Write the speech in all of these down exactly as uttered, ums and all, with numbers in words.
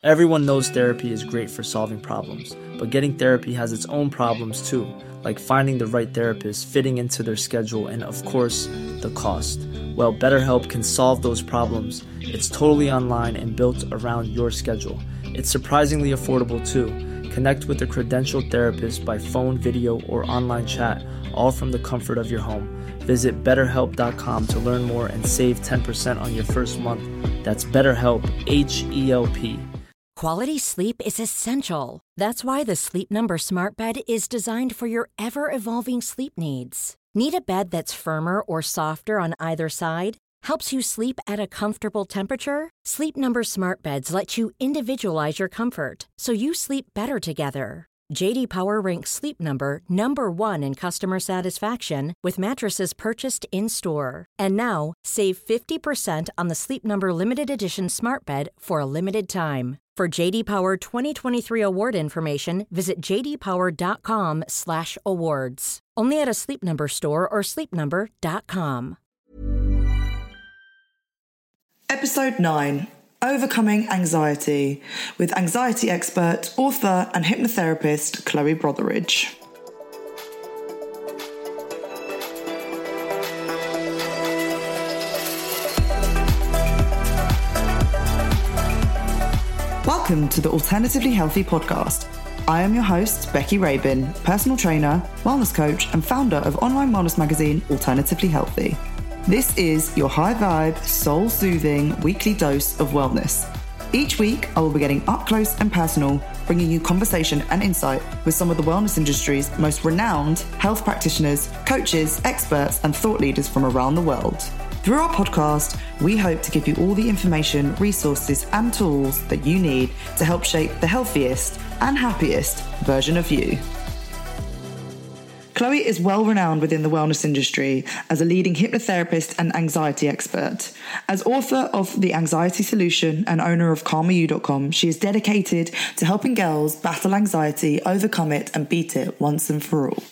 Everyone knows therapy is great for solving problems, but getting therapy has its own problems too, like finding the right therapist, fitting into their schedule, and of course, the cost. Well, BetterHelp can solve those problems. It's totally online and built around your schedule. It's surprisingly affordable too. Connect with a credentialed therapist by phone, video, or online chat, all from the comfort of your home. Visit better help dot com to learn more and save ten percent on your first month. That's BetterHelp, H E L P. Quality sleep is essential. That's why the Sleep Number Smart Bed is designed for your ever-evolving sleep needs. Need a bed that's firmer or softer on either side? Helps you sleep at a comfortable temperature? Sleep Number Smart Beds let you individualize your comfort, so you sleep better together. J D Power ranks Sleep Number number one in customer satisfaction with mattresses purchased in-store. And now, save fifty percent on the Sleep Number Limited Edition Smart Bed for a limited time. For J D Power twenty twenty-three award information, visit j d power dot com slash awards. Only at a Sleep Number store or sleep number dot com. Episode nine. Overcoming Anxiety, with anxiety expert, author and hypnotherapist Chloe Brotheridge. Welcome to the Alternatively Healthy podcast. I am your host, Becky Rabin, personal trainer, wellness coach, and founder of online wellness magazine Alternatively Healthy. This is your high-vibe, soul-soothing weekly dose of wellness. Each week, I will be getting up close and personal, bringing you conversation and insight with some of the wellness industry's most renowned health practitioners, coaches, experts, and thought leaders from around the world. Through our podcast, we hope to give you all the information, resources, and tools that you need to help shape the healthiest and happiest version of you. Chloe is well renowned within the wellness industry as a leading hypnotherapist and anxiety expert. As author of The Anxiety Solution and owner of calmer you dot com, she is dedicated to helping girls battle anxiety, overcome it, and beat it once and for all.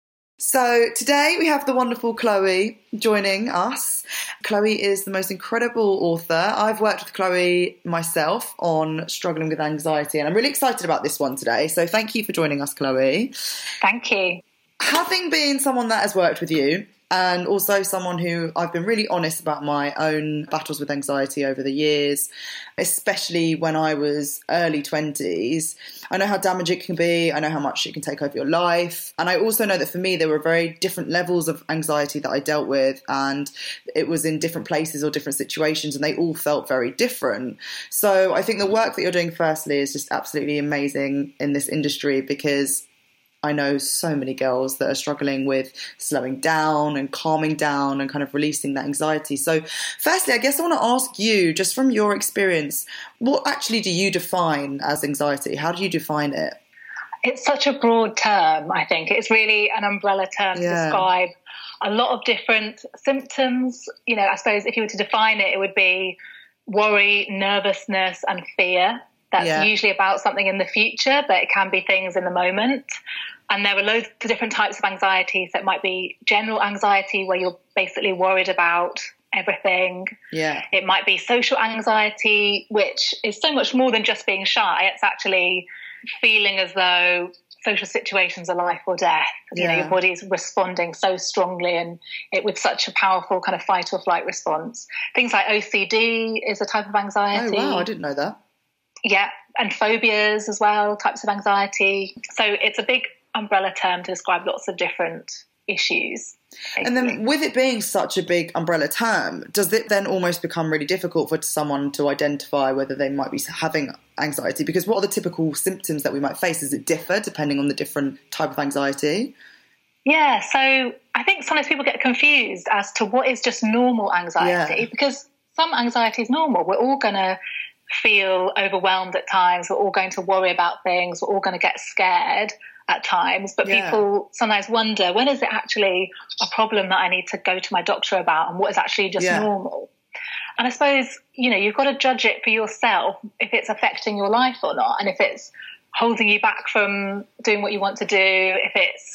So today we have the wonderful Chloe joining us. Chloe is the most incredible author. I've worked with Chloe myself on struggling with anxiety, and I'm really excited about this one today. So thank you for joining us, Chloe. Thank you. Having been someone that has worked with you, and also someone who I've been really honest about my own battles with anxiety over the years, especially when I was early twenties, I know how damaging it can be. I know how much it can take over your life. And I also know that for me, there were very different levels of anxiety that I dealt with, and it was in different places or different situations, and they all felt very different. So I think the work that you're doing firstly is just absolutely amazing in this industry, because I know so many girls that are struggling with slowing down and calming down and kind of releasing that anxiety. So firstly, I guess I want to ask you, just from your experience, what actually do you define as anxiety? How do you define it? It's such a broad term, I think. It's really an umbrella term to Yeah. describe a lot of different symptoms. You know, I suppose if you were to define it, it would be worry, nervousness, and fear. That's Yeah. usually about something in the future, but it can be things in the moment. And there are loads of different types of anxiety. So it might be general anxiety, where you're basically worried about everything. Yeah. It might be social anxiety, which is so much more than just being shy. It's actually feeling as though social situations are life or death. You Yeah. know, your body's responding so strongly, and it with such a powerful kind of fight or flight response. Things like O C D is a type of anxiety. Oh, wow, I didn't know that. Yeah, and phobias as well, types of anxiety. So it's a big umbrella term to describe lots of different issues. Basically. And then with it being such a big umbrella term, does it then almost become really difficult for someone to identify whether they might be having anxiety? Because what are the typical symptoms that we might face? Does it differ depending on the different type of anxiety? Yeah, so I think sometimes people get confused as to what is just normal anxiety, Yeah. because some anxiety is normal. We're all going to feel overwhelmed at times. We're all going to worry about things. We're all going to get scared at times. But Yeah. people sometimes wonder, when is it actually a problem that I need to go to my doctor about, and what is actually just Yeah. normal? And I suppose, you know, you've got to judge it for yourself if it's affecting your life or not, and if it's holding you back from doing what you want to do, if it's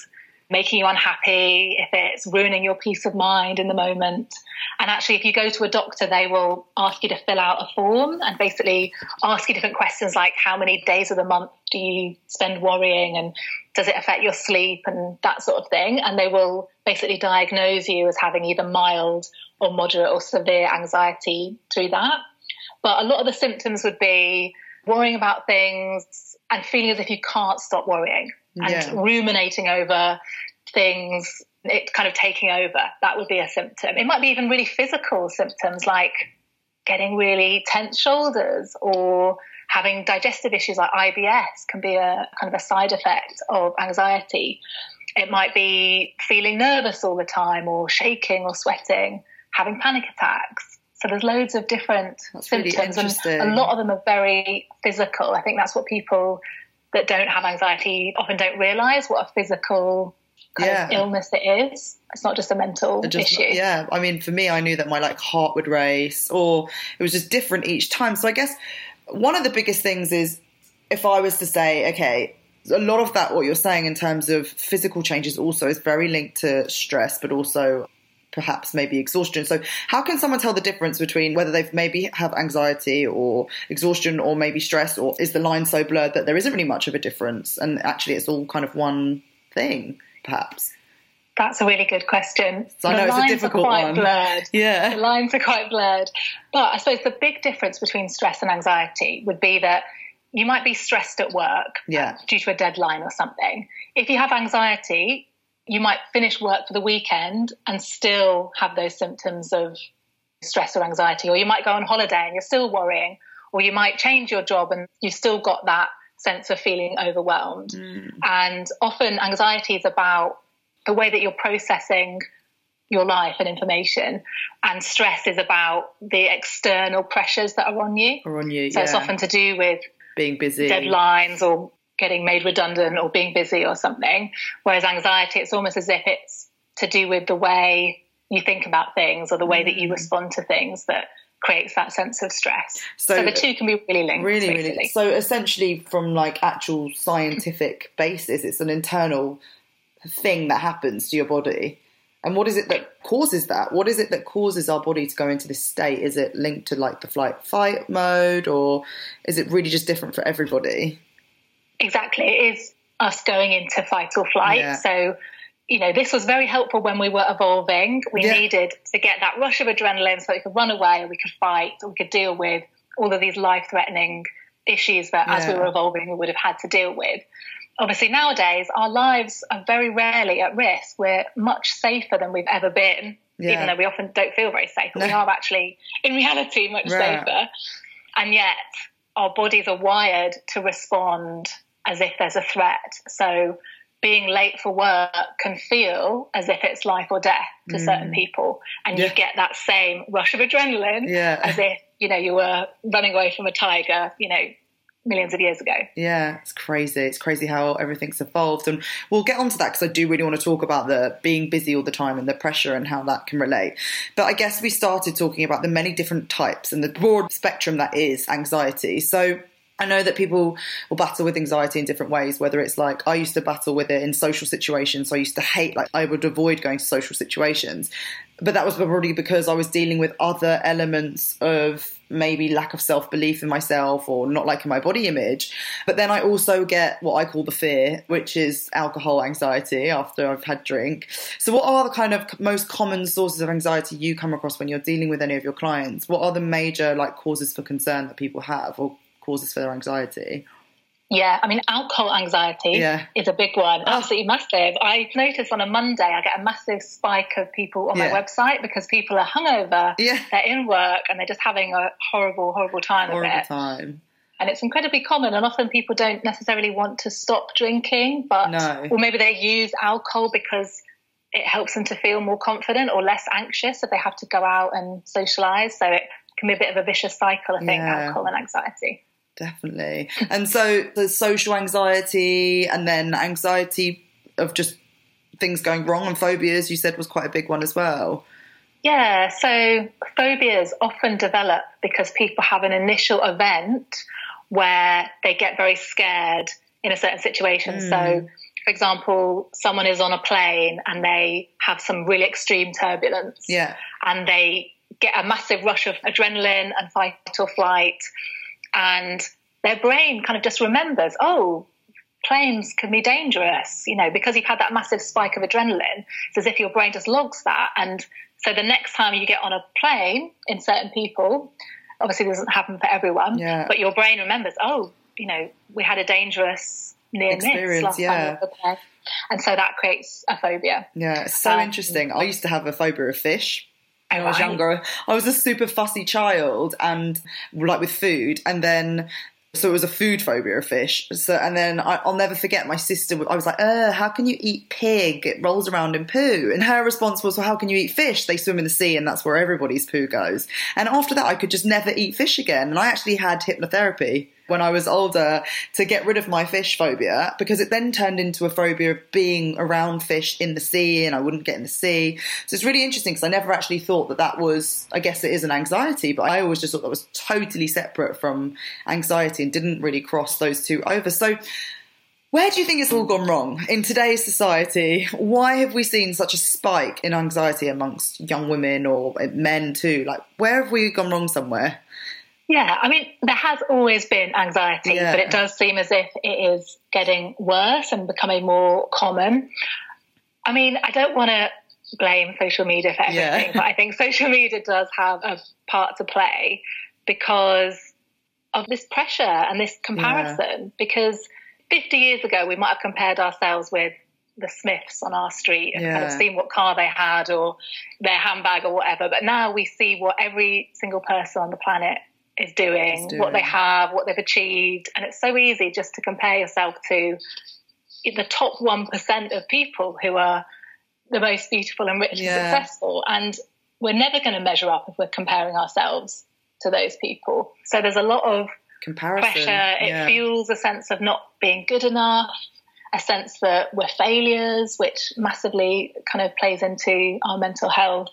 making you unhappy, if it's ruining your peace of mind in the moment. And actually, if you go to a doctor, they will ask you to fill out a form and basically ask you different questions like how many days of the month do you spend worrying, and does it affect your sleep, and that sort of thing. And they will basically diagnose you as having either mild or moderate or severe anxiety through that. But a lot of the symptoms would be worrying about things and feeling as if you can't stop worrying. And yeah. ruminating over things, it kind of taking over. That would be a symptom. It might be even really physical symptoms like getting really tense shoulders, or having digestive issues like I B S can be a kind of a side effect of anxiety. It might be feeling nervous all the time, or shaking or sweating, having panic attacks. So there's loads of different that's symptoms, really and a lot of them are very physical. I think that's what people that don't have anxiety often don't realise, what a physical kind yeah. of illness it is. It's not just a mental just, issue. Yeah, I mean, for me, I knew that my like heart would race, or it was just different each time. So I guess one of the biggest things is, if I was to say, okay, a lot of that, what you're saying in terms of physical changes also is very linked to stress, but also perhaps maybe exhaustion. So how can someone tell the difference between whether they've maybe have anxiety or exhaustion or maybe stress, or is the line so blurred that there isn't really much of a difference and actually it's all kind of one thing, perhaps? That's a really good question. So I know it's a difficult one. one. Blurred. Yeah. The lines are quite blurred. But I suppose the big difference between stress and anxiety would be that you might be stressed at work yeah. due to a deadline or something. If you have anxiety, you might finish work for the weekend and still have those symptoms of stress or anxiety, or you might go on holiday and you're still worrying, or you might change your job and you've still got that sense of feeling overwhelmed. Mm. And often anxiety is about the way that you're processing your life and information, and stress is about the external pressures that are on you. Or on you, so yeah. It's often to do with being busy, deadlines, or getting made redundant, or being busy or something. Whereas anxiety, it's almost as if it's to do with the way you think about things, or the way mm. that you respond to things, that creates that sense of stress. So, so the two can be really linked. Really, basically. really. So essentially, from like actual scientific basis, it's an internal thing that happens to your body. And what is it that causes that? What is it that causes our body to go into this state? Is it linked to like the flight fight mode, or is it really just different for everybody? Exactly. It is us going into fight or flight. Yeah. So, you know, this was very helpful when we were evolving. We yeah. needed to get that rush of adrenaline so we could run away, or we could fight, or we could deal with all of these life-threatening issues that yeah. as we were evolving we would have had to deal with. Obviously, nowadays, our lives are very rarely at risk. We're much safer than we've ever been, yeah. even though we often don't feel very safe. But no. we are actually, in reality, much right. safer. And yet, our bodies are wired to respond as if there's a threat. So being late for work can feel as if it's life or death to mm. certain people. And yeah. you get that same rush of adrenaline yeah. as if, you know, you were running away from a tiger, you know, millions of years ago. Yeah, it's crazy. It's crazy how everything's evolved. And we'll get onto that because I do really want to talk about the being busy all the time and the pressure and how that can relate. But I guess we started talking about the many different types and the broad spectrum that is anxiety. So I know that people will battle with anxiety in different ways, whether it's like I used to battle with it in social situations. So I used to hate, like I would avoid going to social situations. But that was probably because I was dealing with other elements of maybe lack of self-belief in myself or not liking my body image. But then I also get what I call the fear, which is alcohol anxiety after I've had drink. So what are the kind of most common sources of anxiety you come across when you're dealing with any of your clients? What are the major like causes for concern that people have or causes for their anxiety? Yeah, I mean, alcohol anxiety yeah. is a big one, absolutely massive. I notice on a Monday I get a massive spike of people on yeah. my website because people are hungover, yeah. they're in work and they're just having a horrible, horrible time horrible of it. time. And it's incredibly common, and often people don't necessarily want to stop drinking, but no. or maybe they use alcohol because it helps them to feel more confident or less anxious if they have to go out and socialise. So it can be a bit of a vicious cycle, I think, yeah. alcohol and anxiety. Definitely. And so there's social anxiety and then anxiety of just things going wrong, and phobias you said was quite a big one as well. Yeah, so phobias often develop because people have an initial event where they get very scared in a certain situation. Mm. So for example, someone is on a plane and they have some really extreme turbulence. Yeah. And they get a massive rush of adrenaline and fight or flight. And their brain kind of just remembers, oh, planes can be dangerous, you know, because you've had that massive spike of adrenaline. It's as if your brain just logs that. And so the next time you get on a plane, in certain people, obviously it doesn't happen for everyone, yeah. but your brain remembers, oh, you know, we had a dangerous near miss last yeah. time we were on the plane. And so that creates a phobia. Yeah, it's so um, interesting. I used to have a phobia of fish. When I was younger, I was a super fussy child and like with food, and then so it was a food phobia of fish. So and then I, I'll never forget my sister. I was like, "Uh, how can you eat pig? It rolls around in poo." And her response was, "Well, how can you eat fish? They swim in the sea, and that's where everybody's poo goes." And after that, I could just never eat fish again. And I actually had hypnotherapy when I was older to get rid of my fish phobia, because it then turned into a phobia of being around fish in the sea, and I wouldn't get in the sea. So it's really interesting because I never actually thought that that was, I guess it is an anxiety, but I always just thought that was totally separate from anxiety and didn't really cross those two over. So where do you think it's all gone wrong in today's society? Why have we seen such a spike in anxiety amongst young women or men too? Like, where have we gone wrong somewhere? Yeah, I mean, there has always been anxiety, yeah. but it does seem as if it is getting worse and becoming more common. I mean, I don't want to blame social media for everything, yeah. but I think social media does have a part to play because of this pressure and this comparison. Yeah. Because fifty years ago, we might have compared ourselves with the Smiths on our street and yeah. kind of seen what car they had or their handbag or whatever. But now we see what every single person on the planet is doing, doing, what they have, what they've achieved. And it's so easy just to compare yourself to the top one percent of people who are the most beautiful and rich yeah. and successful. And we're never going to measure up if we're comparing ourselves to those people. So there's a lot of comparison. Pressure. It yeah. fuels a sense of not being good enough, a sense that we're failures, which massively kind of plays into our mental health.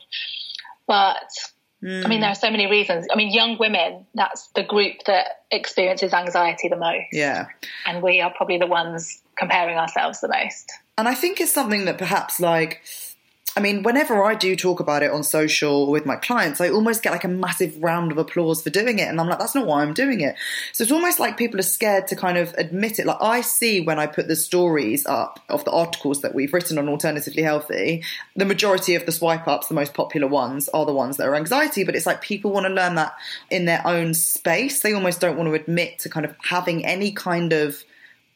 But I mean, there are so many reasons. I mean, young women, that's the group that experiences anxiety the most. Yeah. And we are probably the ones comparing ourselves the most. And I think it's something that perhaps like, I mean, whenever I do talk about it on social with my clients, I almost get like a massive round of applause for doing it. And I'm like, that's not why I'm doing it. So it's almost like people are scared to kind of admit it. Like I see when I put the stories up of the articles that we've written on Alternatively Healthy, the majority of the swipe ups, the most popular ones, are the ones that are anxiety. But it's like people want to learn that in their own space. They almost don't want to admit to kind of having any kind of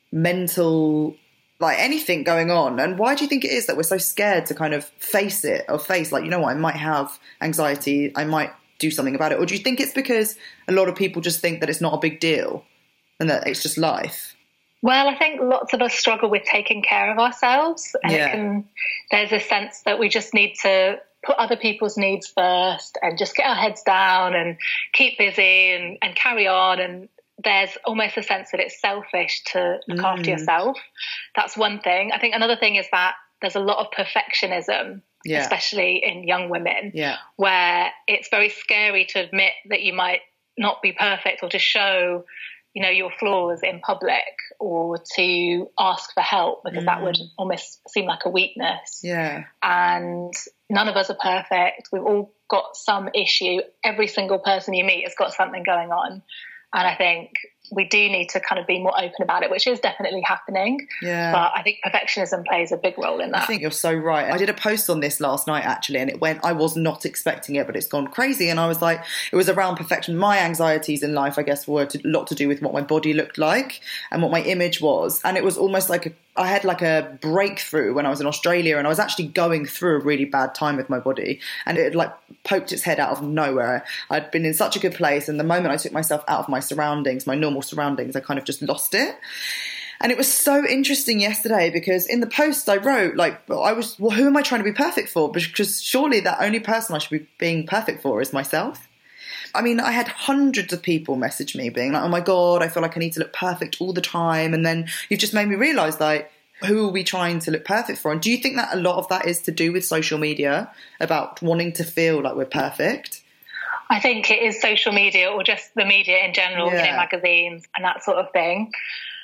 mental like anything going on. And why do you think it is that we're so scared to kind of face it or face like, you know what, I might have anxiety, I might do something about it? Or do you think it's because a lot of people just think that it's not a big deal and that it's just life? Well, I think lots of us struggle with taking care of ourselves. And yeah. it can, there's a sense that we just need to put other people's needs first and just get our heads down and keep busy and, and carry on. And there's almost a sense that it's selfish to look mm. after yourself. That's one thing. I think another thing is that there's a lot of perfectionism, yeah. especially in young women, yeah. where it's very scary to admit that you might not be perfect or to show, you know, your flaws in public or to ask for help, because mm. that would almost seem like a weakness. Yeah. And none of us are perfect. We've all got some issue. Every single person you meet has got something going on. And I think we do need to kind of be more open about it, which is definitely happening. Yeah. But I think perfectionism plays a big role in that. I think you're so right. I did a post on this last night, actually, and it went, I was not expecting it, but it's gone crazy. And I was like, it was around perfection. My anxieties in life, I guess, were a lot to do with what my body looked like and what my image was. And it was almost like a, I had like a breakthrough when I was in Australia, and I was actually going through a really bad time with my body, and it had like poked its head out of nowhere. I'd been in such a good place, and the moment I took myself out of my surroundings, my normal surroundings, I kind of just lost it. And it was so interesting yesterday because in the post I wrote, like, I was, well, who am I trying to be perfect for? Because surely that only person I should be being perfect for is myself. I mean, I had hundreds of people message me being like, oh my God, I feel like I need to look perfect all the time. And then you've just made me realise, like, who are we trying to look perfect for? And do you think that a lot of that is to do with social media, about wanting to feel like we're perfect? I think it is social media, or just the media in general, yeah. you know, magazines and that sort of thing.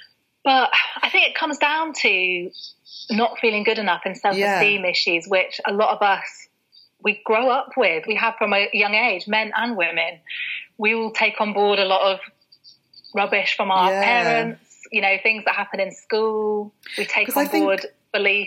But I think it comes down to not feeling good enough and self-esteem yeah. issues, which a lot of us, we grow up with. We have from a young age, men and women. We will take on board a lot of rubbish from our yeah. parents, you know, things that happen in school. We take on board beliefs.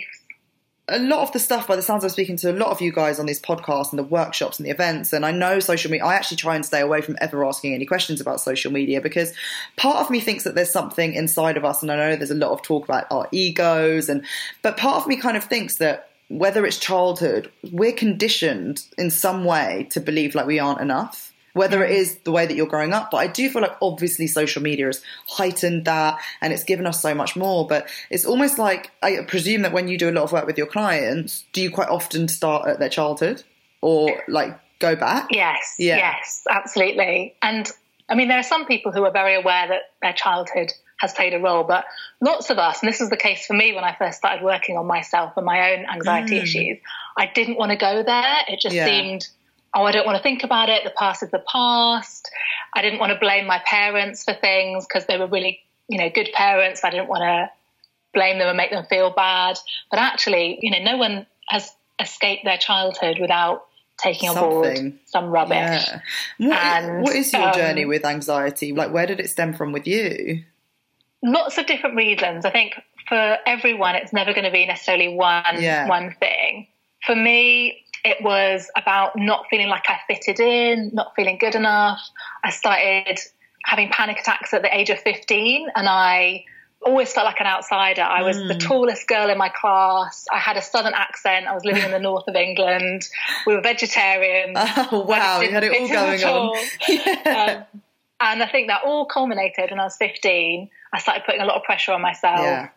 A lot of the stuff, by the sounds I'm speaking to a lot of you guys on this podcast and the workshops and the events, and I know social media, I actually try and stay away from ever asking any questions about social media, because part of me thinks that there's something inside of us, and I know there's a lot of talk about our egos, and but part of me kind of thinks that whether it's childhood, we're conditioned in some way to believe like we aren't enough. Whether it is the way that you're growing up. But I do feel like obviously social media has heightened that and it's given us so much more. But it's almost like, I presume that when you do a lot of work with your clients, do you quite often start at their childhood or like go back? Yes, yeah. yes, absolutely. And I mean, there are some people who are very aware that their childhood has played a role, but lots of us, and this was the case for me when I first started working on myself and my own anxiety mm. issues, I didn't want to go there. It just yeah. seemed... oh, I don't want to think about it. The past is the past. I didn't want to blame my parents for things because they were really, you know, good parents. I didn't want to blame them and make them feel bad. But actually, you know, no one has escaped their childhood without taking Something. on board some rubbish. Yeah. What, and, what is your um, journey with anxiety? Like, where did it stem from with you? Lots of different reasons. I think for everyone, it's never going to be necessarily one yeah. one thing. For me, it was about not feeling like I fitted in, not feeling good enough. I started having panic attacks at the age of fifteen, and I always felt like an outsider. I was mm. the tallest girl in my class. I had a southern accent. I was living in the north of England. We were vegetarian. Oh, wow. You had it all going on. yeah. um, and I think that all culminated when I was fifteen. I started putting a lot of pressure on myself. Yeah.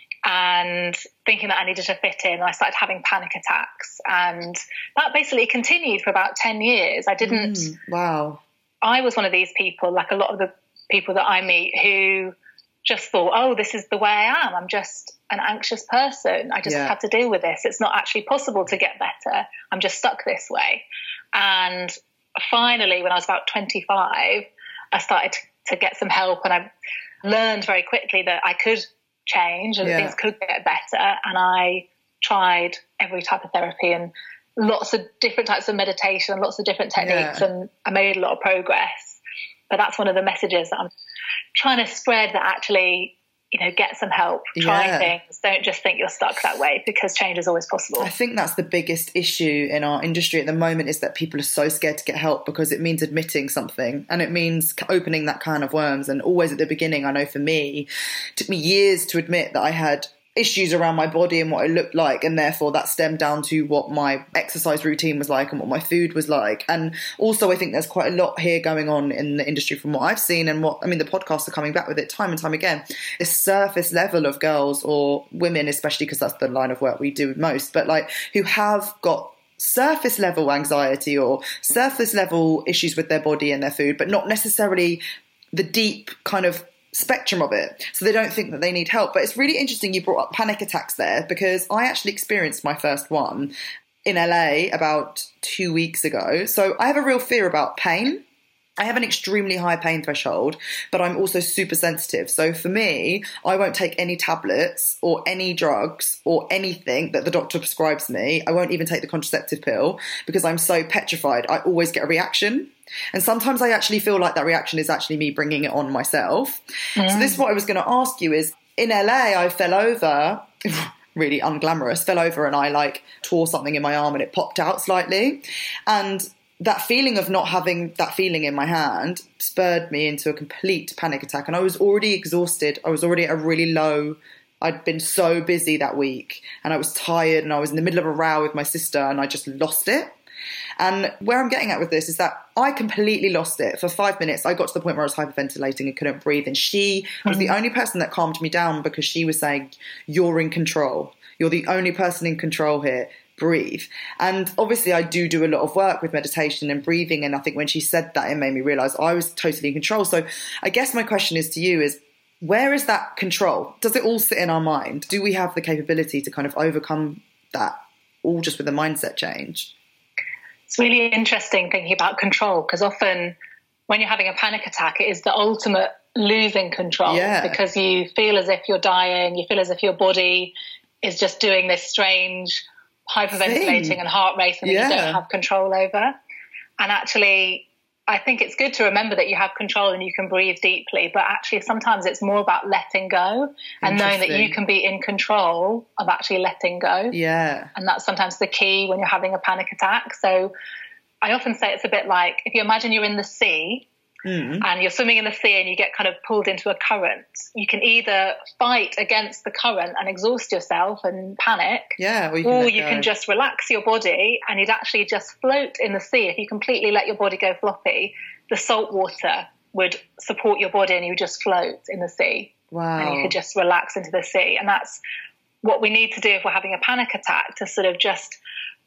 And thinking that I needed to fit in, I started having panic attacks, and that basically continued for about ten years. I didn't. Mm, wow. I was one of these people, like a lot of the people that I meet, who just thought, "Oh, this is the way I am. I'm just an anxious person. I just yeah. have to deal with this. It's not actually possible to get better. I'm just stuck this way." And finally, when I was about twenty-five, I started to, to get some help, and I learned very quickly that I could change and yeah. things could get better, and I tried every type of therapy and lots of different types of meditation, lots of different techniques, yeah. and I made a lot of progress. But that's one of the messages that I'm trying to spread, that actually, you know, get some help, try yeah. things, don't just think you're stuck that way, because change is always possible. I think that's the biggest issue in our industry at the moment, is that people are so scared to get help because it means admitting something, and it means opening that can of worms. And always at the beginning, I know for me, it took me years to admit that I had issues around my body and what I looked like, and therefore that stemmed down to what my exercise routine was like and what my food was like. And also I think there's quite a lot here going on in the industry from what I've seen, and what I mean the podcasts are coming back with it time and time again, this surface level of girls, or women especially, because that's the line of work we do most, but like who have got surface level anxiety or surface level issues with their body and their food, but not necessarily the deep kind of spectrum of it, so they don't think that they need help. But it's really interesting you brought up panic attacks there, because I actually experienced my first one in L A about two weeks ago. So I have a real fear about pain. I have an extremely high pain threshold, but I'm also super sensitive. So for me, I won't take any tablets or any drugs or anything that the doctor prescribes me. I won't even take the contraceptive pill, because I'm so petrified. I always get a reaction. And sometimes I actually feel like that reaction is actually me bringing it on myself. Mm. So this is what I was going to ask you is, in L A, I fell over, really unglamorous, fell over and I like tore something in my arm and it popped out slightly. And that feeling of not having that feeling in my hand spurred me into a complete panic attack. And I was already exhausted. I was already at a really low, I'd been so busy that week and I was tired and I was in the middle of a row with my sister and I just lost it. And where I'm getting at with this is that I completely lost it. For five minutes, I got to the point where I was hyperventilating and couldn't breathe. And she was the only person that calmed me down, because she was saying, "You're in control. You're the only person in control here. Breathe." And obviously I do do a lot of work with meditation and breathing. And I think when she said that, it made me realise I was totally in control. So I guess my question is to you is, where is that control? Does it all sit in our mind? Do we have the capability to kind of overcome that, all just with a mindset change? It's really interesting thinking about control, because often when you're having a panic attack, it is the ultimate losing control yeah. because you feel as if you're dying, you feel as if your body is just doing this strange hyperventilating Thing. and heart racing yeah. that you don't have control over. And actually, I think it's good to remember that you have control and you can breathe deeply, but actually sometimes it's more about letting go and knowing that you can be in control of actually letting go. Yeah. And that's sometimes the key when you're having a panic attack. So I often say it's a bit like if you imagine you're in the sea mm. and you're swimming in the sea and you get kind of pulled into a current, you can either fight against the current and exhaust yourself and panic, yeah, or you, can, or you can just relax your body and you'd actually just float in the sea. If you completely let your body go floppy, the salt water would support your body and you just float in the sea. Wow. And you could just relax into the sea. And that's what we need to do if we're having a panic attack, to sort of just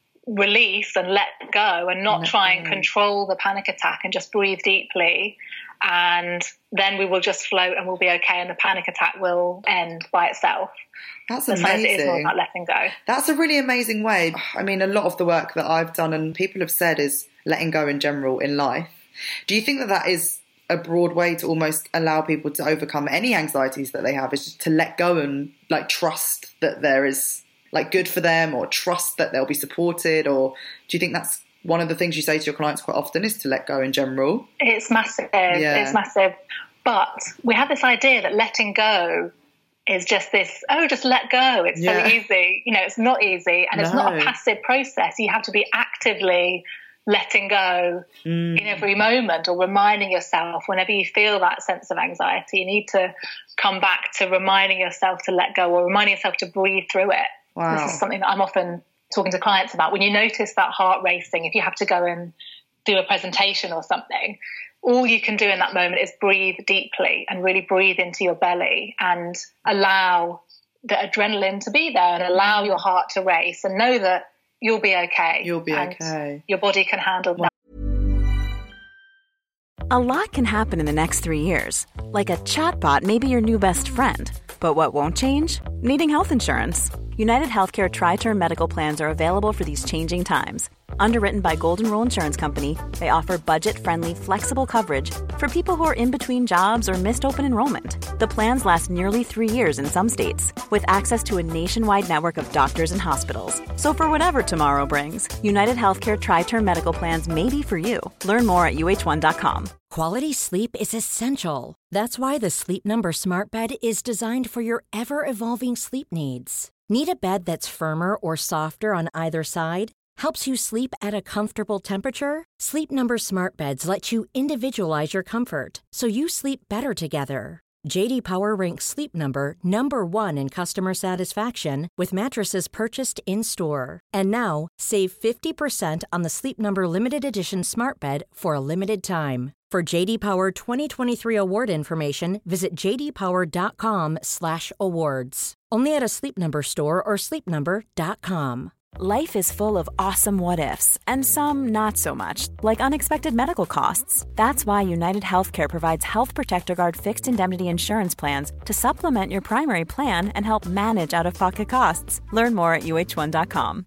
release and let go and not try and control the panic attack and just breathe deeply, and then we will just float and we'll be okay and the panic attack will end by itself. That's Sometimes amazing. it is more about letting go. That's a really amazing way. I mean, a lot of the work that I've done and people have said is letting go in general in life. Do you think that that is a broad way to almost allow people to overcome any anxieties that they have, is just to let go and like trust that there is like good for them, or trust that they'll be supported? Or do you think that's one of the things you say to your clients quite often, is to let go in general? It's massive. Yeah. It's massive. But we have this idea that letting go is just this, oh, just let go. It's yeah. so easy. You know, it's not easy. And no. It's not a passive process. You have to be actively letting go mm. in every moment, or reminding yourself whenever you feel that sense of anxiety. You need to come back to reminding yourself to let go, or reminding yourself to breathe through it. Wow. This is something that I'm often talking to clients about. When you notice that heart racing, if you have to go and do a presentation or something, all you can do in that moment is breathe deeply and really breathe into your belly and allow the adrenaline to be there and allow your heart to race, and know that you'll be okay. You'll be and okay. Your body can handle that. A lot can happen in the next three years. Like a chatbot may be your new best friend. But what won't change? Needing health insurance. United Healthcare Tri-Term Medical Plans are available for these changing times. Underwritten by Golden Rule Insurance Company, they offer budget-friendly, flexible coverage for people who are in between jobs or missed open enrollment. The plans last nearly three years in some states, with access to a nationwide network of doctors and hospitals. So for whatever tomorrow brings, United Healthcare Tri-Term Medical Plans may be for you. Learn more at U H one dot com. Quality sleep is essential. That's why the Sleep Number Smart Bed is designed for your ever-evolving sleep needs. Need a bed that's firmer or softer on either side? Helps you sleep at a comfortable temperature? Sleep Number Smart Beds let you individualize your comfort, so you sleep better together. J D Power ranks Sleep Number number one in customer satisfaction with mattresses purchased in-store. And now, save fifty percent on the Sleep Number Limited Edition Smart Bed for a limited time. For J D Power twenty twenty-three award information, visit j d power dot com slash awards. Only at a Sleep Number store or sleep number dot com. Life is full of awesome what-ifs, and some not so much, like unexpected medical costs. That's why United Healthcare provides Health Protector Guard fixed indemnity insurance plans to supplement your primary plan and help manage out-of-pocket costs. Learn more at u h one dot com.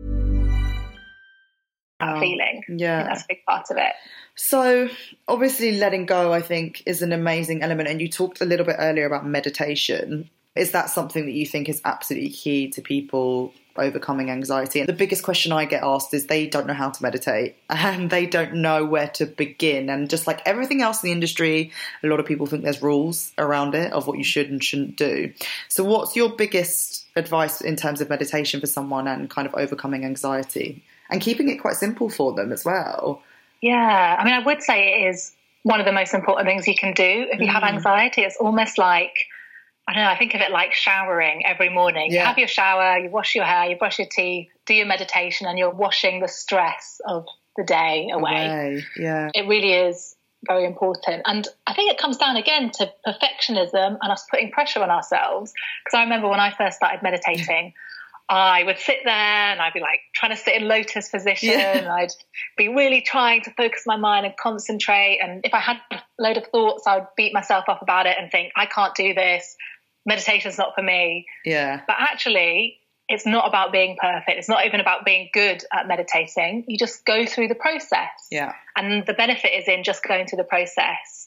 Oh, feeling. Yeah. I think that's a big part of it. So obviously letting go, I think, is an amazing element. And you talked a little bit earlier about meditation. Is that something that you think is absolutely key to people overcoming anxiety? And the biggest question I get asked is they don't know how to meditate and they don't know where to begin. And just like everything else in the industry, a lot of people think there's rules around it of what you should and shouldn't do. So what's your biggest advice in terms of meditation for someone and kind of overcoming anxiety and keeping it quite simple for them as well? Yeah, I mean, I would say it is one of the most important things you can do if you mm. have anxiety. It's almost like, I don't know, I think of it like showering every morning. Yeah. You have your shower, you wash your hair, you brush your teeth, do your meditation, and you're washing the stress of the day away. away. Yeah. It really is very important. And I think it comes down again to perfectionism and us putting pressure on ourselves. Because I remember when I first started meditating, I would sit there and I'd be like trying to sit in lotus position. Yeah. And I'd be really trying to focus my mind and concentrate. And if I had a load of thoughts, I would beat myself up about it and think, I can't do this. Meditation's not for me. Yeah. But actually, it's not about being perfect. It's not even about being good at meditating. You just go through the process. Yeah. And the benefit is in just going through the process.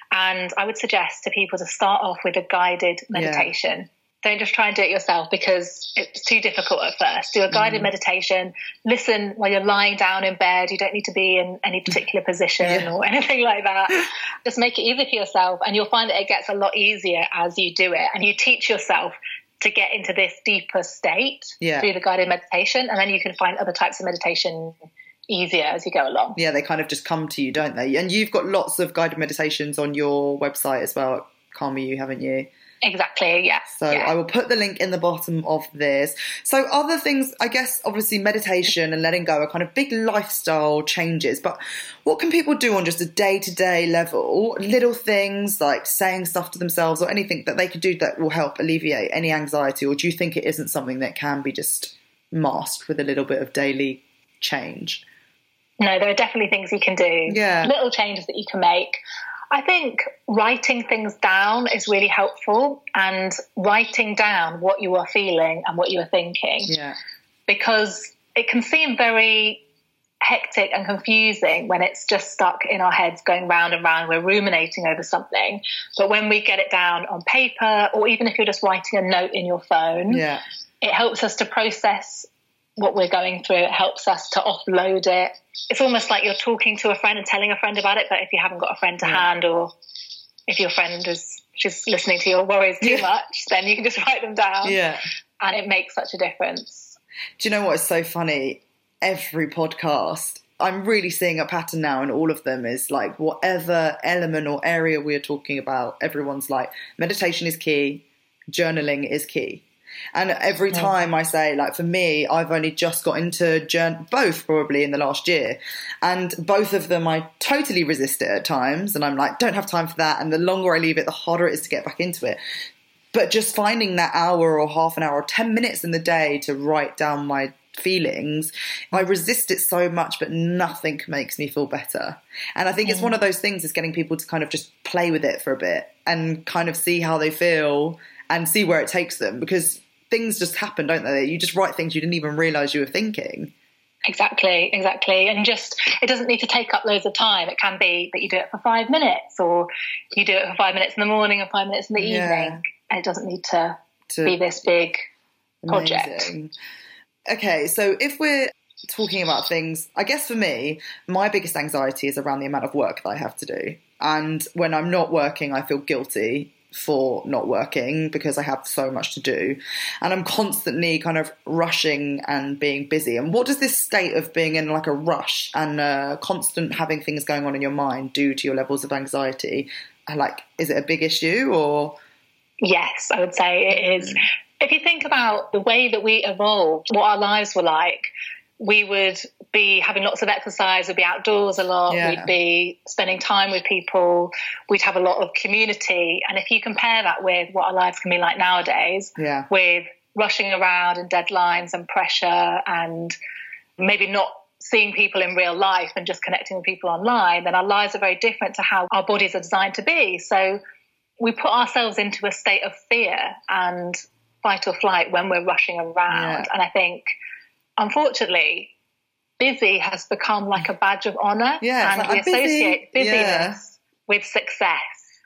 And I would suggest to people to start off with a guided meditation. Yeah. Don't just try and do it yourself because it's too difficult at first. Do a guided mm. meditation. Listen while you're lying down in bed. You don't need to be in any particular position yeah. or anything like that. Just make it easy for yourself, and you'll find that it gets a lot easier as you do it. And you teach yourself to get into this deeper state yeah. through the guided meditation, and then you can find other types of meditation easier as you go along. Yeah, they kind of just come to you, don't they? And you've got lots of guided meditations on your website as well, Calm You, haven't you? Exactly, yeah. So yeah. I will put the link in the bottom of this. So other things, I guess, obviously meditation and letting go are kind of big lifestyle changes. But what can people do on just a day-to-day level? Little things like saying stuff to themselves or anything that they could do that will help alleviate any anxiety? Or do you think it isn't something that can be just masked with a little bit of daily change? No, there are definitely things you can do. Yeah. Little changes that you can make. I think writing things down is really helpful, and writing down what you are feeling and what you are thinking. Yeah. Because it can seem very hectic and confusing when it's just stuck in our heads going round and round. We're ruminating over something. But when we get it down on paper, or even if you're just writing a note in your phone, yeah. it helps us to process what we're going through. It helps us to offload it. It's almost like you're talking to a friend and telling a friend about it, but if you haven't got a friend to yeah. hand, or if your friend is just listening to your worries too yeah. much, then you can just write them down. Yeah. And it makes such a difference. Do you know what is so funny? Every podcast, I'm really seeing a pattern now in all of them, is like whatever element or area we're talking about, everyone's like, meditation is key, journaling is key. And every time I say, like, for me, I've only just got into journal, both probably in the last year. And both of them, I totally resist it at times. And I'm like, don't have time for that. And the longer I leave it, the harder it is to get back into it. But just finding that hour or half an hour or ten minutes in the day to write down my feelings, I resist it so much, but nothing makes me feel better. And I think it's one of those things, is getting people to kind of just play with it for a bit and kind of see how they feel and see where it takes them, because things just happen, don't they? You just write things you didn't even realise you were thinking. Exactly, exactly. And just, it doesn't need to take up loads of time. It can be that you do it for five minutes, or you do it for five minutes in the morning or five minutes in the yeah. evening. And it doesn't need to, to be this big project. Amazing. Okay, so if we're talking about things, I guess for me, my biggest anxiety is around the amount of work that I have to do. And when I'm not working, I feel guilty for not working because I have so much to do, and I'm constantly kind of rushing and being busy. And what does this state of being in like a rush and uh, constant having things going on in your mind do to your levels of anxiety? Like, is it a big issue or? Yes, I would say it is. If you think about the way that we evolved, what our lives were like, we would be having lots of exercise, we'd be outdoors a lot, yeah. we'd be spending time with people, we'd have a lot of community. And if you compare that with what our lives can be like nowadays, yeah. with rushing around and deadlines and pressure and maybe not seeing people in real life and just connecting with people online, then our lives are very different to how our bodies are designed to be. So we put ourselves into a state of fear and fight or flight when we're rushing around. Yeah. And I think, unfortunately, busy has become like a badge of honour. Yeah, and like, we I'm associate busy. busyness yeah. with success.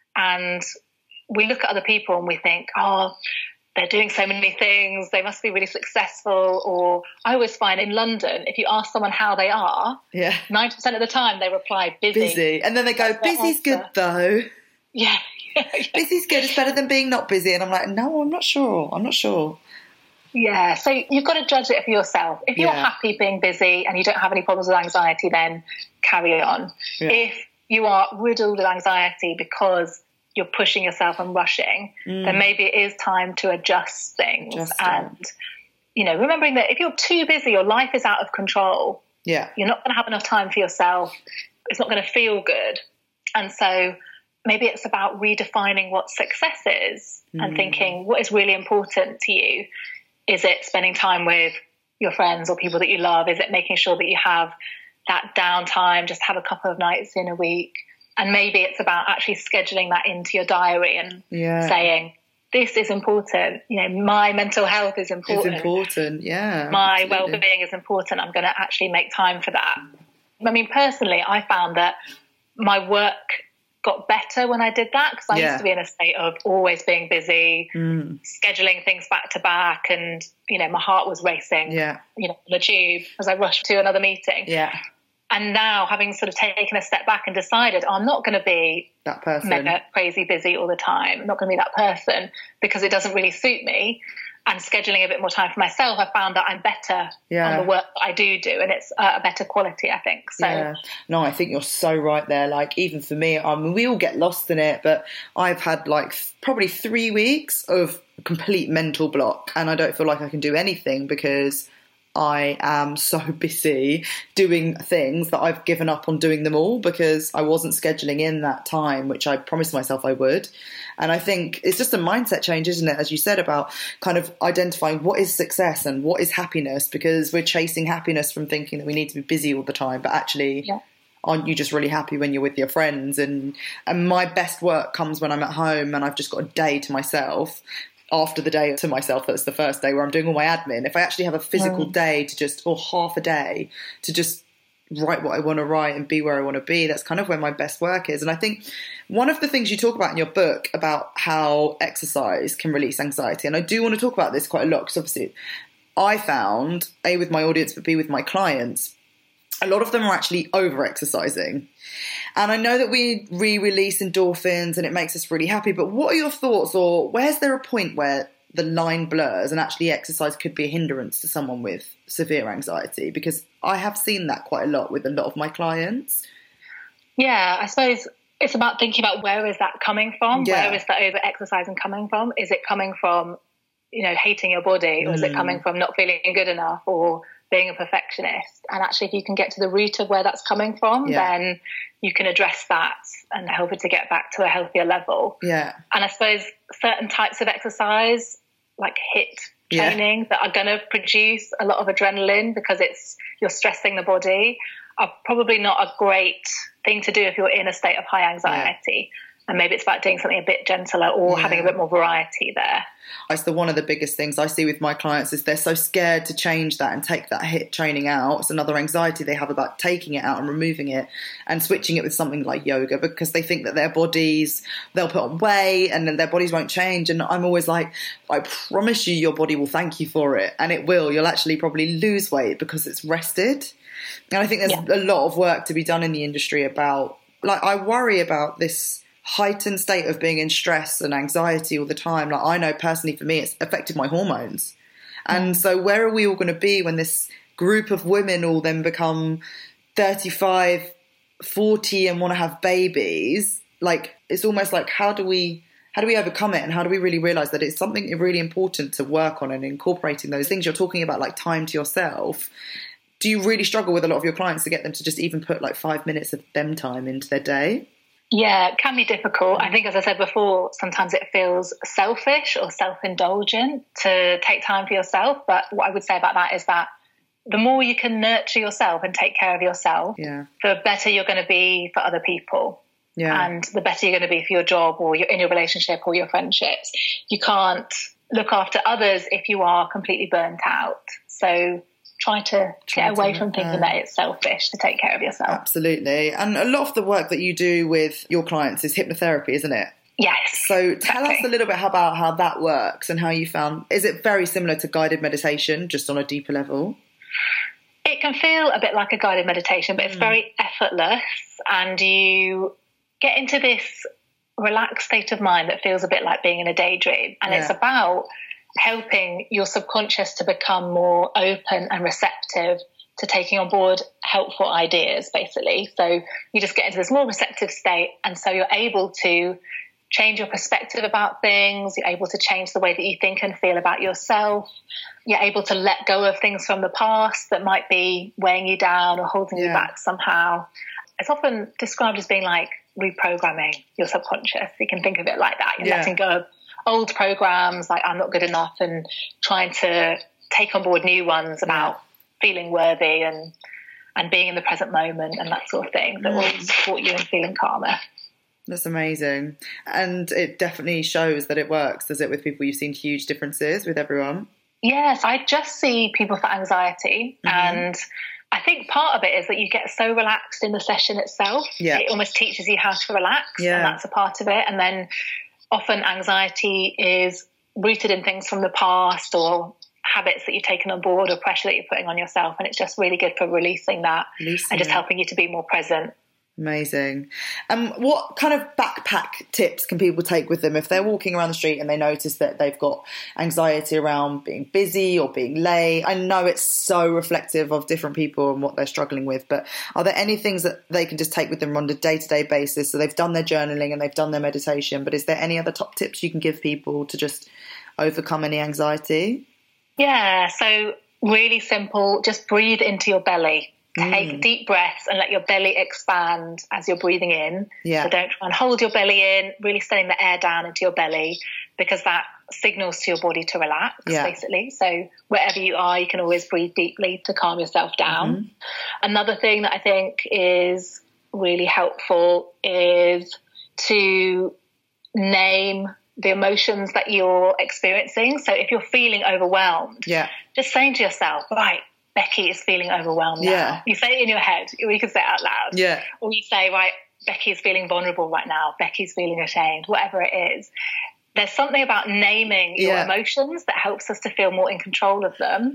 And we look at other people and we think, oh, they're doing so many things, they must be really successful. Or I always find in London, if you ask someone how they are, yeah. ninety percent of the time they reply busy. Busy. And then they go, busy's good though. Yeah. yeah. Busy's good, it's better than being not busy. And I'm like, no, I'm not sure. I'm not sure. Yeah, so you've got to judge it for yourself. If you're yeah. happy being busy and you don't have any problems with anxiety, then carry on. Yeah. If you are riddled with anxiety because you're pushing yourself and rushing, mm. then maybe it is time to adjust things. Just and, it. you know, remembering that if you're too busy, your life is out of control. Yeah. You're not going to have enough time for yourself. It's not going to feel good. And so maybe it's about redefining what success is mm. and thinking what is really important to you. Is it spending time with your friends or people that you love? Is it making sure that you have that downtime, just have a couple of nights in a week? And maybe it's about actually scheduling that into your diary and yeah. saying, this is important. You know, my mental health is important. It's important, yeah. My absolutely. well-being is important. I'm going to actually make time for that. I mean, personally, I found that my work got better when I did that, because I Yeah. used to be in a state of always being busy, Mm. scheduling things back to back, and, you know, my heart was racing, Yeah. you know, on the tube as I rushed to another meeting. Yeah. And now, having sort of taken a step back and decided, oh, I'm not going to be That person. mega crazy busy all the time. I'm not going to be that person because it doesn't really suit me. And scheduling a bit more time for myself, I found that I'm better Yeah. on the work that I do do, and it's uh, a better quality, I think. So Yeah. No, I think you're so right there. Like, even for me, I mean, we all get lost in it, but I've had like th- probably three weeks of complete mental block, and I don't feel like I can do anything because I am so busy doing things that I've given up on doing them all because I wasn't scheduling in that time, which I promised myself I would. And I think it's just a mindset change, isn't it? As you said, about kind of identifying what is success and what is happiness, because we're chasing happiness from thinking that we need to be busy all the time, but actually, yeah. aren't you just really happy when you're with your friends? And and my best work comes when I'm at home and I've just got a day to myself. After the day to myself, that's the first day where I'm doing all my admin. If I actually have a physical Mm. day to just, or half a day to just write what I want to write and be where I want to be, that's kind of where my best work is. And I think one of the things you talk about in your book about how exercise can release anxiety, and I do want to talk about this quite a lot, because obviously I found, A, with my audience, but B, with my clients, a lot of them are actually over-exercising. And I know that we re-release endorphins and it makes us really happy, but what are your thoughts, or where's there a point where the line blurs and actually exercise could be a hindrance to someone with severe anxiety? Because I have seen that quite a lot with a lot of my clients. Yeah, I suppose it's about thinking about where is that coming from? Yeah. Where is that over-exercising coming from? Is it coming from, you know, hating your body, or is it Mm. coming from not feeling good enough, or being a perfectionist? And actually, if you can get to the root of where that's coming from, Yeah. then you can address that and help it to get back to a healthier level. Yeah. And I suppose certain types of exercise, like HIIT Yeah. training, that are going to produce a lot of adrenaline because it's you're stressing the body, are probably not a great thing to do if you're in a state of high anxiety. And maybe it's about doing something a bit gentler, or Yeah. having a bit more variety there. It's the one of the biggest things I see with my clients is they're so scared to change that and take that HIIT training out. It's another anxiety they have about taking it out and removing it and switching it with something like yoga, because they think that their bodies, they'll put on weight and then their bodies won't change. And I'm always like, I promise you your body will thank you for it, and it will. You'll actually probably lose weight because it's rested. And I think there's Yeah. a lot of work to be done in the industry about, like, I worry about this heightened state of being in stress and anxiety all the time. Like, I know personally for me, it's affected my hormones. And so where are we all going to be when this group of women all then become thirty-five, forty and want to have babies? Like, it's almost like, how do we, how do we overcome it? And how do we really realize that it's something really important to work on, and incorporating those things you're talking about, like time to yourself? Do you really struggle with a lot of your clients to get them to just even put like five minutes of them time into their day? Yeah, it can be difficult. I think, as I said before, sometimes it feels selfish or self-indulgent to take time for yourself. But what I would say about that is that the more you can nurture yourself and take care of yourself, Yeah. the better you're going to be for other people. Yeah. And the better you're going to be for your job, or your, in your relationship or your friendships. You can't look after others if you are completely burnt out. So try to Try get to away let from thinking go. that it's selfish to take care of yourself. Absolutely. And a lot of the work that you do with your clients is hypnotherapy, isn't it? Yes. So tell exactly. us a little bit about how that works and how you found, is it very similar to guided meditation, just on a deeper level? It can feel a bit like a guided meditation, but it's very effortless, and you get into this relaxed state of mind that feels a bit like being in a daydream. And Yeah. it's about helping your subconscious to become more open and receptive to taking on board helpful ideas, basically. So you just get into this more receptive state, and so you're able to change your perspective about things. You're able to change the way that you think and feel about yourself. You're able to let go of things from the past that might be weighing you down or holding you Yeah. back somehow. It's often described as being like reprogramming your subconscious. You can think of it like that. You're Yeah. letting go of old programs like I'm not good enough, and trying to take on board new ones about feeling worthy and and being in the present moment and that sort of thing that will support you in feeling calmer. That's amazing. And it definitely shows that it works, does it, with people? You've seen huge differences with everyone? Yes, I just see people for anxiety, Mm-hmm. and I think part of it is that you get so relaxed in the session itself. Yeah. It almost teaches you how to relax, yeah. and that's a part of it. And then often anxiety is rooted in things from the past or habits that you've taken on board or pressure that you're putting on yourself. And it's just really good for releasing that releasing and just it. helping you to be more present. Amazing. Um, what kind of backpack tips can people take with them if they're walking around the street and they notice that they've got anxiety around being busy or being late? I know it's so reflective of different people and what they're struggling with, but are there any things that they can just take with them on a day-to-day basis? So they've done their journaling and they've done their meditation, but is there any other top tips you can give people to just overcome any anxiety? Yeah, so really simple, just breathe into your belly. Take mm. deep breaths and let your belly expand as you're breathing in. Yeah. So don't try and hold your belly in, really sending the air down into your belly, because that signals to your body to relax, yeah. basically. So wherever you are, you can always breathe deeply to calm yourself down. Mm-hmm. Another thing that I think is really helpful is to name the emotions that you're experiencing. So if you're feeling overwhelmed, yeah. just saying to yourself, right, Becky is feeling overwhelmed now. Yeah. You say it in your head, or you can say it out loud. Yeah. Or you say, right, Becky is feeling vulnerable right now. Becky's feeling ashamed, whatever it is. There's something about naming your yeah. emotions that helps us to feel more in control of them.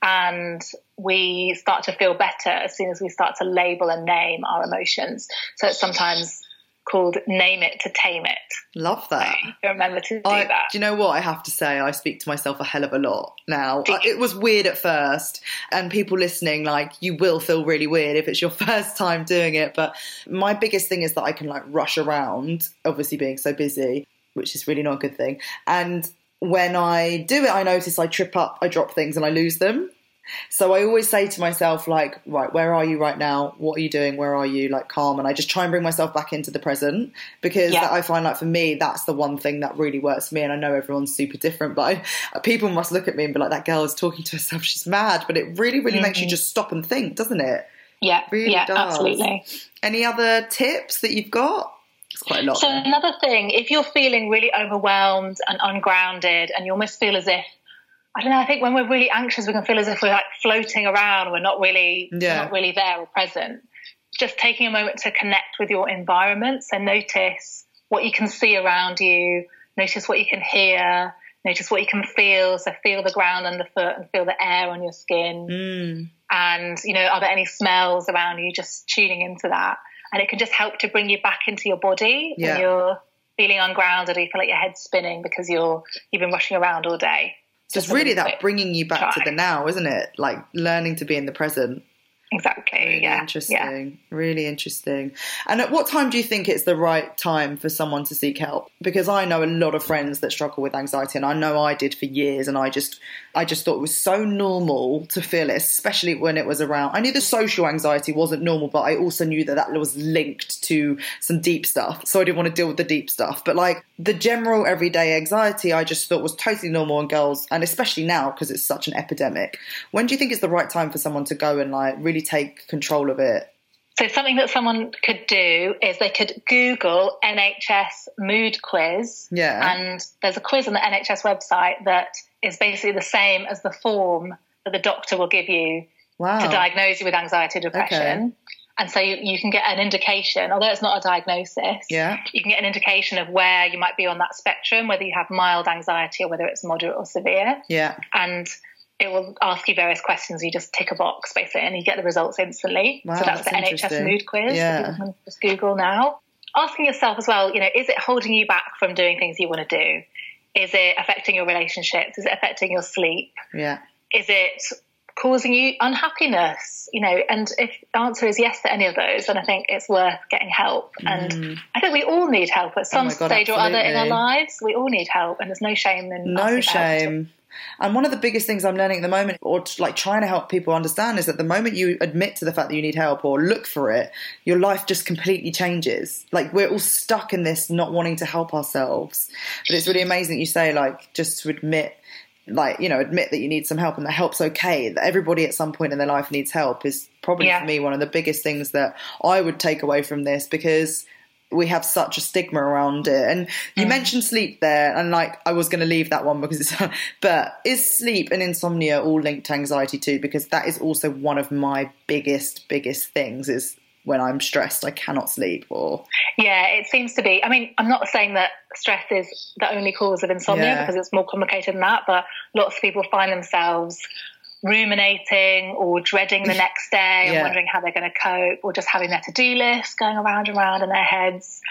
And we start to feel better as soon as we start to label and name our emotions. So it's sometimes called Name It to Tame It. Love that. So remember to do I, that. Do you know what? I have to say, I speak to myself a hell of a lot now. I, it was weird at first, and people listening, like, you will feel really weird if it's your first time doing it. But my biggest thing is that I can like rush around, obviously being so busy, which is really not a good thing. And when I do it, I notice I trip up, I drop things and I lose them. So I always say to myself, like, right, where are you right now? What are you doing? Where are you? Like, calm. And I just try and bring myself back into the present, because yeah. I find, like, for me, that's the one thing that really works for me. And I know everyone's super different, but I, people must look at me and be like, that girl is talking to herself. She's mad. But it really, really mm-hmm. makes you just stop and think, doesn't it? Yeah, it really yeah, does. Absolutely. Any other tips that you've got? It's quite a lot. So there. Another thing, if you're feeling really overwhelmed and ungrounded and you almost feel as if, I don't know, I think when we're really anxious, we can feel as if we're like floating around. We're not really, yeah. we're not really there or present. Just taking a moment to connect with your environment. So notice what you can see around you. Notice what you can hear. Notice what you can feel. So feel the ground underfoot and feel the air on your skin. Mm. And, you know, are there any smells around you? Just tuning into that. And it can just help to bring you back into your body yeah. when you're feeling ungrounded or you feel like your head's spinning because you're you've been rushing around all day. So it's really that bringing you back try. to the now, isn't it? Like learning to be in the present. Exactly. Really yeah. interesting. Yeah. Really interesting. And at what time do you think it's the right time for someone to seek help? Because I know a lot of friends that struggle with anxiety, and I know I did for years, and I just I just thought it was so normal to feel it, especially when it was around. I knew the social anxiety wasn't normal, but I also knew that that was linked to some deep stuff. So I didn't want to deal with the deep stuff. But like the general everyday anxiety, I just thought was totally normal in girls, and especially now because it's such an epidemic. When do you think it's the right time for someone to go and like really take control of it? So something that someone could do is they could Google N H S mood quiz. Yeah. And there's a quiz on the N H S website that is basically the same as the form that the doctor will give you wow. to diagnose you with anxiety or depression. Okay. And so you, you can get an indication, although it's not a diagnosis, yeah. you can get an indication of where you might be on that spectrum, whether you have mild anxiety or whether it's moderate or severe. Yeah. And it will ask you various questions. You just tick a box, basically, and you get the results instantly. Wow, so that's, that's the N H S mood quiz. Yeah. That you can just Google now. Asking yourself as well, you know, is it holding you back from doing things you want to do? Is it affecting your relationships? Is it affecting your sleep? Yeah. Is it causing you unhappiness? You know, and if the answer is yes to any of those, then I think it's worth getting help. Mm. And I think we all need help at some oh God, stage absolutely. or other in our lives. We all need help, and there's no shame in no shame. And one of the biggest things I'm learning at the moment, or like trying to help people understand, is that the moment you admit to the fact that you need help or look for it, your life just completely changes. Like we're all stuck in this not wanting to help ourselves. But it's really amazing that you say, like, just to admit, like, you know, admit that you need some help and that help's okay, that everybody at some point in their life needs help is probably yeah. for me one of the biggest things that I would take away from this, because we have such a stigma around it. And you mm. mentioned sleep there, and like I was going to leave that one because it's but is sleep and insomnia all linked to anxiety too? Because that is also one of my biggest biggest things is when I'm stressed I cannot sleep. Or yeah, it seems to be. I mean, I'm not saying that stress is the only cause of insomnia yeah. because it's more complicated than that, but lots of people find themselves ruminating or dreading the next day and yeah. wondering how they're going to cope, or just having their to-do list going around and around in their heads.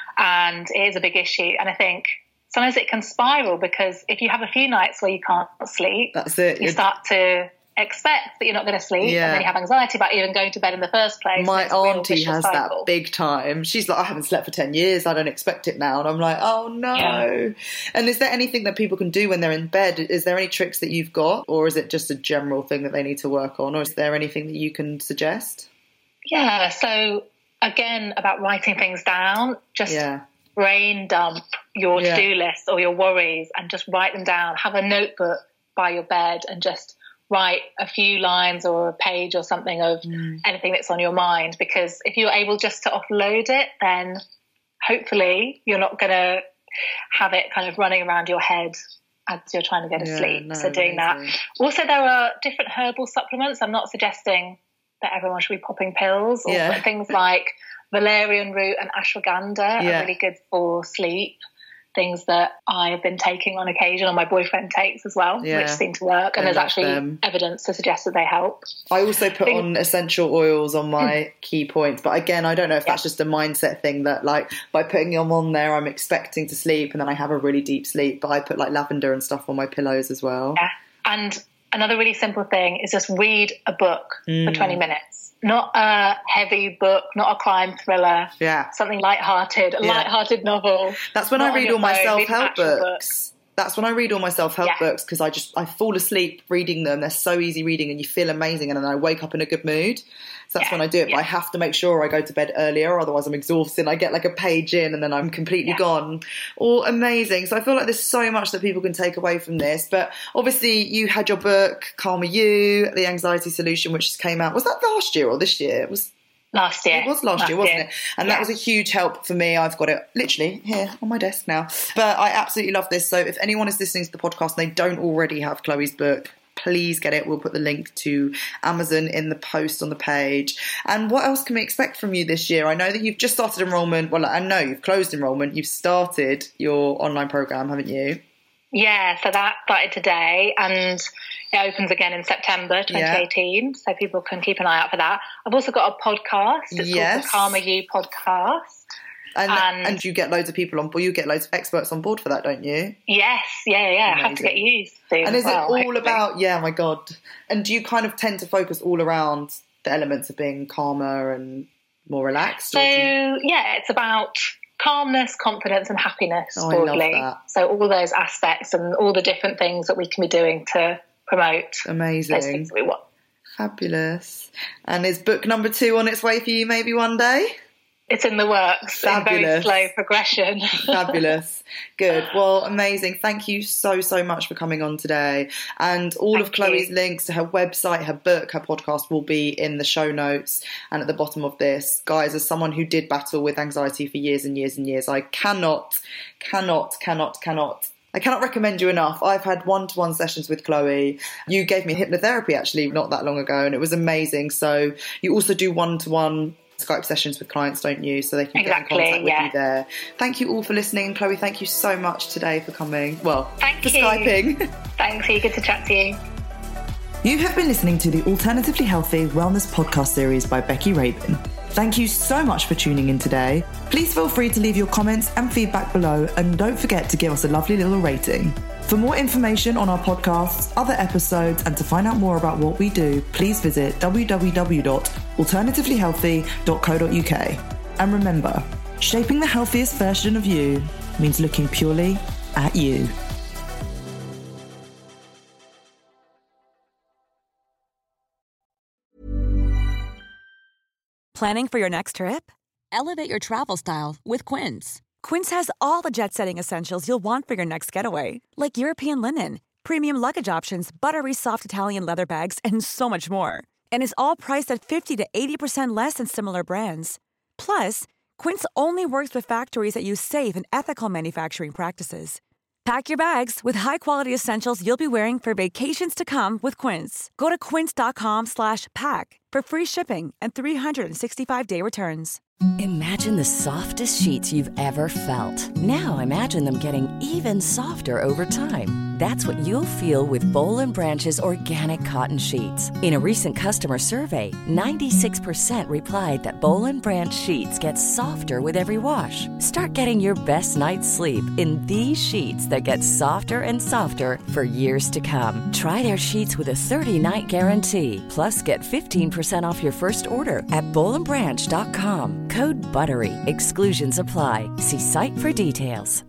And it is a big issue. And I think sometimes it can spiral, because if you have a few nights where you can't sleep, that's it. You You're... start to expect that you're not going to sleep, yeah. and then you have anxiety about even going to bed in the first place. My auntie has cycle. that big time. She's like, I haven't slept for ten years, I don't expect it now. And I'm like, oh no. Yeah. And is there anything that people can do when they're in bed? Is there any tricks that you've got, or is it just a general thing that they need to work on, or is there anything that you can suggest? Yeah, so again, about writing things down, just yeah. brain dump your yeah. to-do list or your worries and just write them down. Have a notebook by your bed and just write a few lines or a page or something of mm. anything that's on your mind, because if you're able just to offload it, then hopefully you're not going to have it kind of running around your head as you're trying to get yeah, asleep. No, so doing amazing. that. Also, there are different herbal supplements. I'm not suggesting that everyone should be popping pills, or yeah. things like valerian root and ashwagandha yeah. are really good for sleep. Things that I've been taking on occasion, or my boyfriend takes as well, yeah. which seem to work. And I there's actually them. evidence to suggest that they help. I also put on essential oils on my key points. But again, I don't know if yeah. that's just a mindset thing that, like, by putting them on there, I'm expecting to sleep and then I have a really deep sleep. But I put like lavender and stuff on my pillows as well. Yeah. And another really simple thing is just read a book mm. for twenty minutes. Not a heavy book, not a crime thriller. Yeah. Something lighthearted, a yeah. lighthearted novel. That's when I read all my self-help books. Book. That's when I read all my self-help yeah. books, because I just, I fall asleep reading them. They're so easy reading and you feel amazing, and then I wake up in a good mood. So that's yeah. when I do it. Yeah. But I have to make sure I go to bed earlier, otherwise I'm exhausted. I get like a page in and then I'm completely yeah. gone. All amazing. So I feel like there's so much that people can take away from this. But obviously you had your book, Calmer You, The Anxiety Solution, which came out. Was that last year or this year? It was Last year. It was last, last year, wasn't year. it? And yeah. that was a huge help for me. I've got it literally here on my desk now. But I absolutely love this. So if anyone is listening to the podcast and they don't already have Chloe's book, please get it. We'll put the link to Amazon in the post on the page. And what else can we expect from you this year? I know that you've just started enrolment. Well, I know you've closed enrolment. You've started your online program, haven't you? Yeah, so that started today, and it opens again in September twenty eighteen, yeah. so people can keep an eye out for that. I've also got a podcast. It's yes. called the Calmer You podcast. And, and, and you get loads of people on board. You get loads of experts on board for that, don't you? Yes, yeah, yeah. Amazing. I have to get used to. And is well, it all hopefully. about, yeah, my God. And do you kind of tend to focus all around the elements of being calmer and more relaxed? So, you... yeah, it's about calmness, confidence and happiness oh, broadly. I love that. So all those aspects and all the different things that we can be doing to promote amazing those things that we want. Fabulous. And is book number two on its way for you maybe one day? It's in the works. Fabulous. In very slow progression. Fabulous. Good. Well, amazing. Thank you so, so much for coming on today. And all Thank of Chloe's you. links to her website, her book, her podcast will be in the show notes and at the bottom of this. Guys, as someone who did battle with anxiety for years and years and years, I cannot, cannot, cannot, cannot I cannot recommend you enough. I've had one-to-one sessions with Chloe. You gave me hypnotherapy actually not that long ago, and it was amazing. So you also do one-to-one Skype sessions with clients, don't you? So they can exactly, get in contact yeah. with you there. Thank you all for listening. Chloe, thank you so much today for coming. Well, thank for you. Skyping. Thanks, you. Good to chat to you. You have been listening to the Alternatively Healthy Wellness podcast series by Becky Rabin. Thank you so much for tuning in today. Please feel free to leave your comments and feedback below, and don't forget to give us a lovely little rating. For more information on our podcasts, other episodes, and to find out more about what we do, please visit w w w dot alternatively healthy dot co dot u k. And remember, shaping the healthiest version of you means looking purely at you. Planning for your next trip? Elevate your travel style with Quince. Quince has all the jet-setting essentials you'll want for your next getaway, like European linen, premium luggage options, buttery soft Italian leather bags, and so much more. And is all priced at fifty to eighty percent less than similar brands. Plus, Quince only works with factories that use safe and ethical manufacturing practices. Pack your bags with high-quality essentials you'll be wearing for vacations to come with Quince. Go to quince.com slash pack for free shipping and three sixty-five day returns. Imagine the softest sheets you've ever felt. Now imagine them getting even softer over time. That's what you'll feel with Boll and Branch's organic cotton sheets. In a recent customer survey, ninety-six percent replied that Boll and Branch sheets get softer with every wash. Start getting your best night's sleep in these sheets that get softer and softer for years to come. Try their sheets with a thirty-night guarantee. Plus, get fifteen percent off your first order at boll and branch dot com. Code BUTTERY. Exclusions apply. See site for details.